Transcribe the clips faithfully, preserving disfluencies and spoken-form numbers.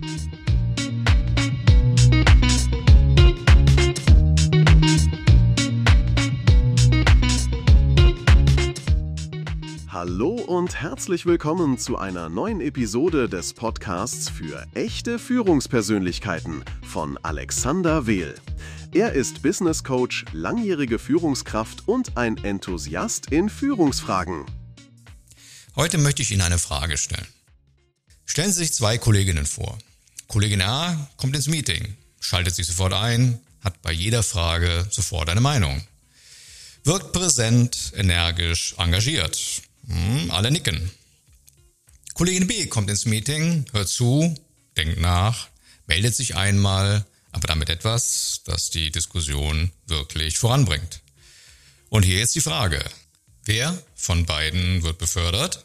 Hallo und herzlich willkommen zu einer neuen Episode des Podcasts für echte Führungspersönlichkeiten von Alexander Wehl. Er ist Business Coach, langjährige Führungskraft und ein Enthusiast in Führungsfragen. Heute möchte ich Ihnen eine Frage stellen. Stellen Sie sich zwei Kolleginnen vor. Kollegin A kommt ins Meeting, schaltet sich sofort ein, hat bei jeder Frage sofort eine Meinung. Wirkt präsent, energisch, engagiert. Hm, alle nicken. Kollegin B kommt ins Meeting, hört zu, denkt nach, meldet sich einmal, aber damit etwas, das die Diskussion wirklich voranbringt. Und hier ist die Frage: Wer von beiden wird befördert?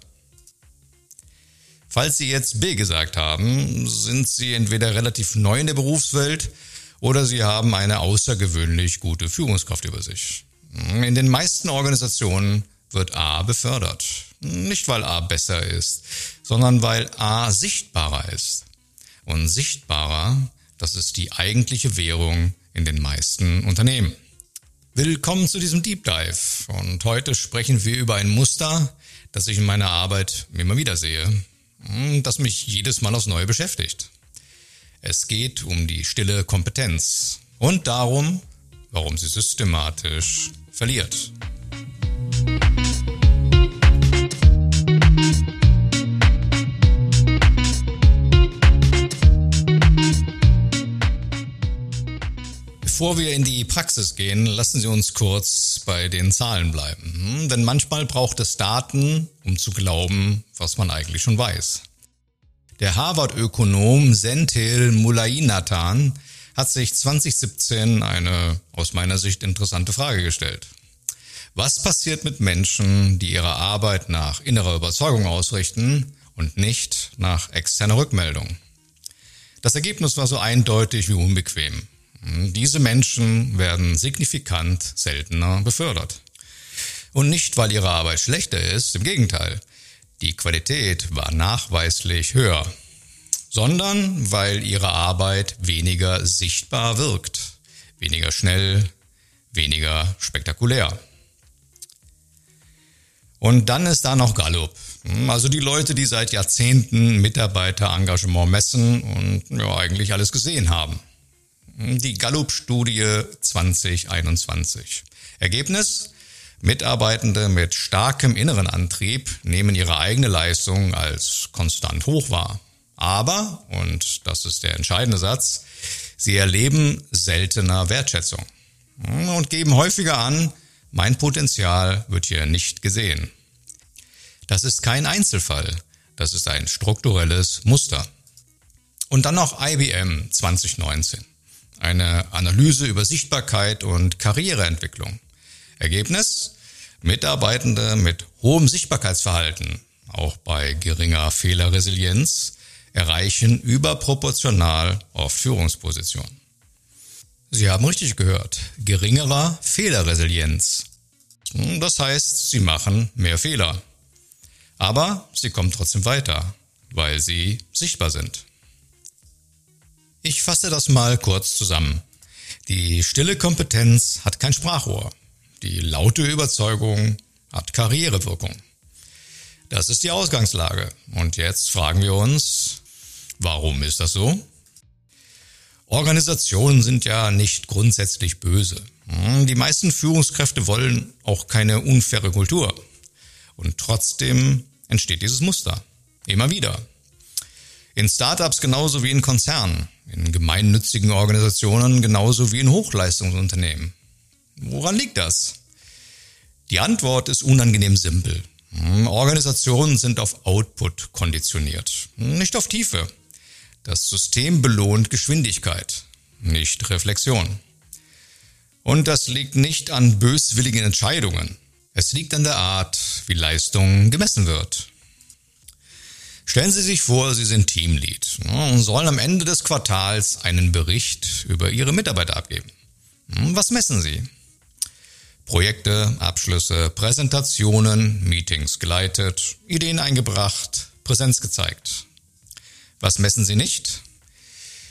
Falls Sie jetzt B gesagt haben, sind Sie entweder relativ neu in der Berufswelt oder Sie haben eine außergewöhnlich gute Führungskraft über sich. In den meisten Organisationen wird A befördert. Nicht, weil A besser ist, sondern weil A sichtbarer ist. Und sichtbarer, das ist die eigentliche Währung in den meisten Unternehmen. Willkommen zu diesem Deep Dive. Und heute sprechen wir über ein Muster, das ich in meiner Arbeit immer wieder sehe, das mich jedes Mal aufs Neue beschäftigt. Es geht um die stille Kompetenz und darum, warum sie systematisch verliert. Bevor wir in die Praxis gehen, lassen Sie uns kurz bei den Zahlen bleiben. Denn manchmal braucht es Daten, um zu glauben, was man eigentlich schon weiß. Der Harvard-Ökonom Senthil Mullainathan hat sich zwanzig siebzehn eine aus meiner Sicht interessante Frage gestellt. Was passiert mit Menschen, die ihre Arbeit nach innerer Überzeugung ausrichten und nicht nach externer Rückmeldung? Das Ergebnis war so eindeutig wie unbequem. Diese Menschen werden signifikant seltener befördert. Und nicht, weil ihre Arbeit schlechter ist, im Gegenteil. Die Qualität war nachweislich höher, sondern weil ihre Arbeit weniger sichtbar wirkt, weniger schnell, weniger spektakulär. Und dann ist da noch Gallup, also die Leute, die seit Jahrzehnten Mitarbeiterengagement messen und ja, eigentlich alles gesehen haben. Die Gallup-Studie zwanzig einundzwanzig. Ergebnis: Mitarbeitende mit starkem inneren Antrieb nehmen ihre eigene Leistung als konstant hoch wahr. Aber, und das ist der entscheidende Satz, sie erleben seltener Wertschätzung und geben häufiger an, mein Potenzial wird hier nicht gesehen. Das ist kein Einzelfall, das ist ein strukturelles Muster. Und dann noch I B M zwanzig neunzehn. Eine Analyse über Sichtbarkeit und Karriereentwicklung. Ergebnis: Mitarbeitende mit hohem Sichtbarkeitsverhalten, auch bei geringer Fehlerresilienz, erreichen überproportional auf Führungspositionen. Sie haben richtig gehört, geringerer Fehlerresilienz. Das heißt, sie machen mehr Fehler. Aber sie kommen trotzdem weiter, weil sie sichtbar sind. Ich fasse das mal kurz zusammen. Die stille Kompetenz hat kein Sprachrohr. Die laute Überzeugung hat Karrierewirkung. Das ist die Ausgangslage. Und jetzt fragen wir uns, warum ist das so? Organisationen sind ja nicht grundsätzlich böse. Die meisten Führungskräfte wollen auch keine unfaire Kultur. Und trotzdem entsteht dieses Muster. Immer wieder. In Startups genauso wie in Konzernen, in gemeinnützigen Organisationen genauso wie in Hochleistungsunternehmen. Woran liegt das? Die Antwort ist unangenehm simpel. Organisationen sind auf Output konditioniert, nicht auf Tiefe. Das System belohnt Geschwindigkeit, nicht Reflexion. Und das liegt nicht an böswilligen Entscheidungen. Es liegt an der Art, wie Leistung gemessen wird. Stellen Sie sich vor, Sie sind Teamlead und sollen am Ende des Quartals einen Bericht über Ihre Mitarbeiter abgeben. Was messen Sie? Projekte, Abschlüsse, Präsentationen, Meetings geleitet, Ideen eingebracht, Präsenz gezeigt. Was messen Sie nicht?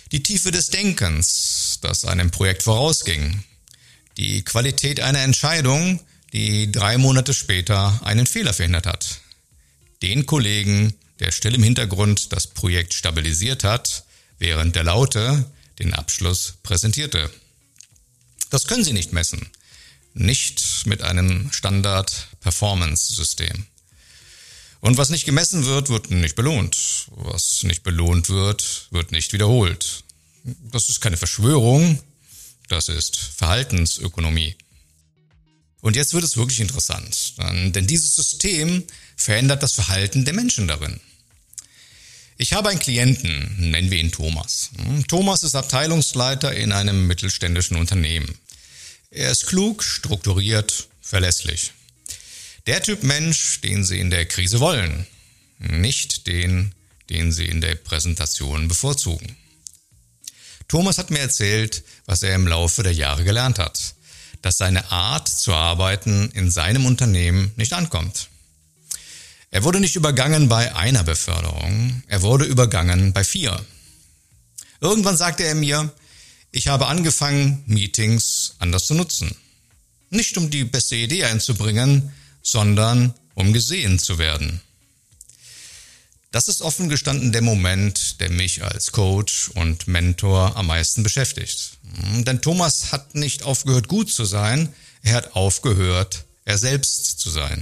Die Tiefe des Denkens, das einem Projekt vorausging. Die Qualität einer Entscheidung, die drei Monate später einen Fehler verhindert hat. Den Kollegen, der still im Hintergrund das Projekt stabilisiert hat, während der Laute den Abschluss präsentierte. Das können Sie nicht messen. Nicht mit einem Standard-Performance-System. Und was nicht gemessen wird, wird nicht belohnt. Was nicht belohnt wird, wird nicht wiederholt. Das ist keine Verschwörung, das ist Verhaltensökonomie. Und jetzt wird es wirklich interessant, denn dieses System verändert das Verhalten der Menschen darin. Ich habe einen Klienten, nennen wir ihn Thomas. Thomas ist Abteilungsleiter in einem mittelständischen Unternehmen. Er ist klug, strukturiert, verlässlich. Der Typ Mensch, den Sie in der Krise wollen, nicht den, den Sie in der Präsentation bevorzugen. Thomas hat mir erzählt, was er im Laufe der Jahre gelernt hat, dass seine Art zu arbeiten in seinem Unternehmen nicht ankommt. Er wurde nicht übergangen bei einer Beförderung, er wurde übergangen bei vier. Irgendwann sagte er mir, ich habe angefangen, Meetings anders zu nutzen. Nicht um die beste Idee einzubringen, sondern um gesehen zu werden. Das ist offen gestanden der Moment, der mich als Coach und Mentor am meisten beschäftigt. Denn Thomas hat nicht aufgehört, gut zu sein, er hat aufgehört, er selbst zu sein.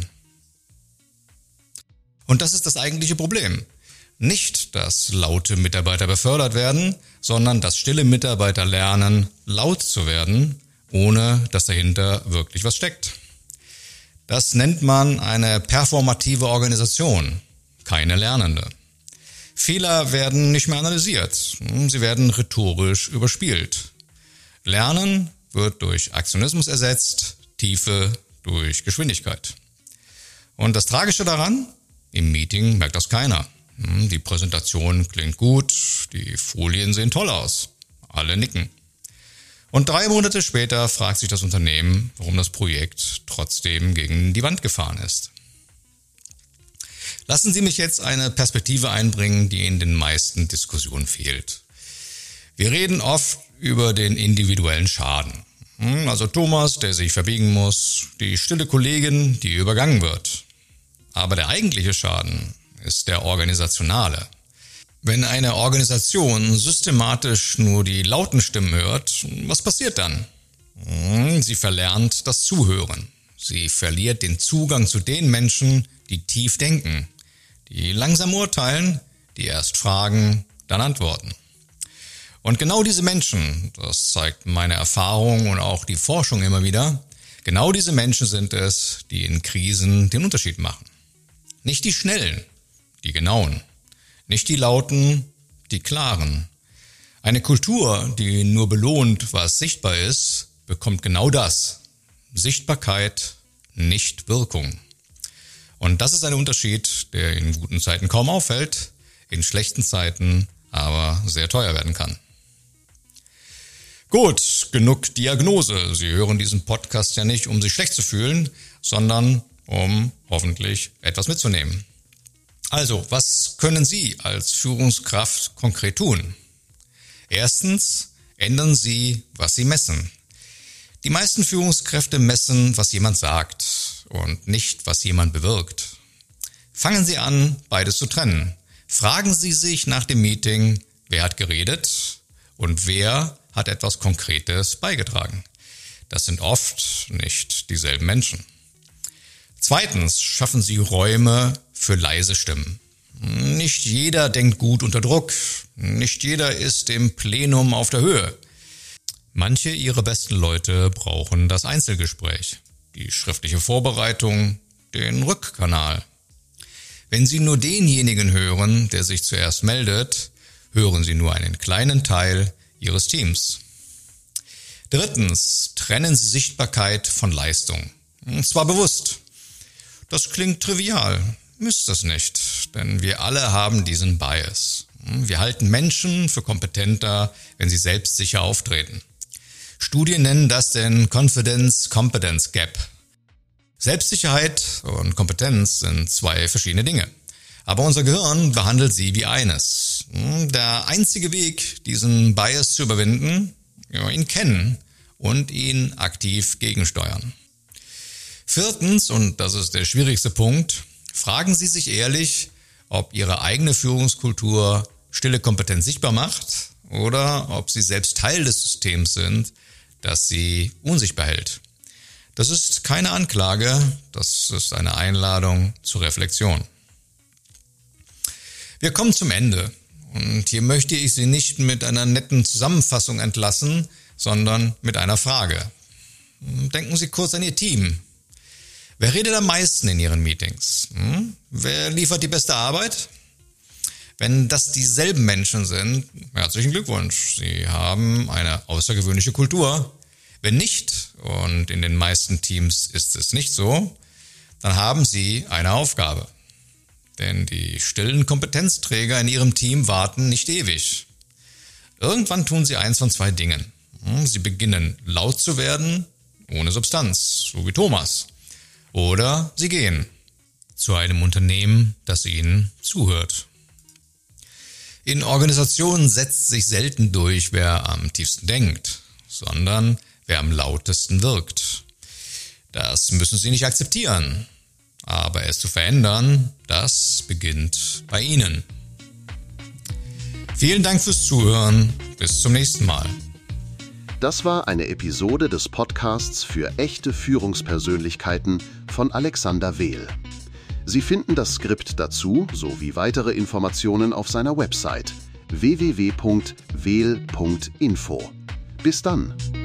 Und das ist das eigentliche Problem. Nicht, dass laute Mitarbeiter befördert werden, sondern dass stille Mitarbeiter lernen, laut zu werden, ohne dass dahinter wirklich was steckt. Das nennt man eine performative Organisation, keine Lernende. Fehler werden nicht mehr analysiert, sie werden rhetorisch überspielt. Lernen wird durch Aktionismus ersetzt, Tiefe durch Geschwindigkeit. Und das Tragische daran? Im Meeting merkt das keiner. Die Präsentation klingt gut, die Folien sehen toll aus, alle nicken. Und drei Monate später fragt sich das Unternehmen, warum das Projekt trotzdem gegen die Wand gefahren ist. Lassen Sie mich jetzt eine Perspektive einbringen, die in den meisten Diskussionen fehlt. Wir reden oft über den individuellen Schaden. Also Thomas, der sich verbiegen muss, die stille Kollegin, die übergangen wird. Aber der eigentliche Schaden ist der organisationale. Wenn eine Organisation systematisch nur die lauten Stimmen hört, was passiert dann? Sie verlernt das Zuhören. Sie verliert den Zugang zu den Menschen, die tief denken, die langsam urteilen, die erst fragen, dann antworten. Und genau diese Menschen, das zeigt meine Erfahrung und auch die Forschung immer wieder, genau diese Menschen sind es, die in Krisen den Unterschied machen. Nicht die Schnellen, die Genauen. Nicht die Lauten, die Klaren. Eine Kultur, die nur belohnt, was sichtbar ist, bekommt genau das. Sichtbarkeit, nicht Wirkung. Und das ist ein Unterschied, der in guten Zeiten kaum auffällt, in schlechten Zeiten aber sehr teuer werden kann. Gut, genug Diagnose. Sie hören diesen Podcast ja nicht, um sich schlecht zu fühlen, sondern um hoffentlich etwas mitzunehmen. Also, was können Sie als Führungskraft konkret tun? Erstens, ändern Sie, was Sie messen. Die meisten Führungskräfte messen, was jemand sagt und nicht, was jemand bewirkt. Fangen Sie an, beides zu trennen. Fragen Sie sich nach dem Meeting, wer hat geredet und wer hat etwas Konkretes beigetragen. Das sind oft nicht dieselben Menschen. Zweitens, schaffen Sie Räume für leise Stimmen. Nicht jeder denkt gut unter Druck. Nicht jeder ist im Plenum auf der Höhe. Manche Ihrer besten Leute brauchen das Einzelgespräch, die schriftliche Vorbereitung, den Rückkanal. Wenn Sie nur denjenigen hören, der sich zuerst meldet, hören Sie nur einen kleinen Teil Ihres Teams. Drittens, trennen Sie Sichtbarkeit von Leistung. Und zwar bewusst. Das klingt trivial, ist es nicht, denn wir alle haben diesen Bias. Wir halten Menschen für kompetenter, wenn sie selbstsicher auftreten. Studien nennen das den Confidence-Competence Gap. Selbstsicherheit und Kompetenz sind zwei verschiedene Dinge. Aber unser Gehirn behandelt sie wie eines. Der einzige Weg, diesen Bias zu überwinden, ja, ihn kennen und ihn aktiv gegensteuern. Viertens, und das ist der schwierigste Punkt, fragen Sie sich ehrlich, ob Ihre eigene Führungskultur stille Kompetenz sichtbar macht oder ob Sie selbst Teil des Systems sind, das Sie unsichtbar hält. Das ist keine Anklage, das ist eine Einladung zur Reflexion. Wir kommen zum Ende und hier möchte ich Sie nicht mit einer netten Zusammenfassung entlassen, sondern mit einer Frage. Denken Sie kurz an Ihr Team. Wer redet am meisten in Ihren Meetings? Hm? Wer liefert die beste Arbeit? Wenn das dieselben Menschen sind, herzlichen Glückwunsch. Sie haben eine außergewöhnliche Kultur. Wenn nicht, und in den meisten Teams ist es nicht so, dann haben Sie eine Aufgabe. Denn die stillen Kompetenzträger in Ihrem Team warten nicht ewig. Irgendwann tun Sie eins von zwei Dingen. Sie beginnen laut zu werden, ohne Substanz, so wie Thomas. Oder Sie gehen zu einem Unternehmen, das Ihnen zuhört. In Organisationen setzt sich selten durch, wer am tiefsten denkt, sondern wer am lautesten wirkt. Das müssen Sie nicht akzeptieren, aber es zu verändern, das beginnt bei Ihnen. Vielen Dank fürs Zuhören, bis zum nächsten Mal. Das war eine Episode des Podcasts für echte Führungspersönlichkeiten von Alexander Wehl. Sie finden das Skript dazu sowie weitere Informationen auf seiner Website w w w punkt wehl punkt info. Bis dann!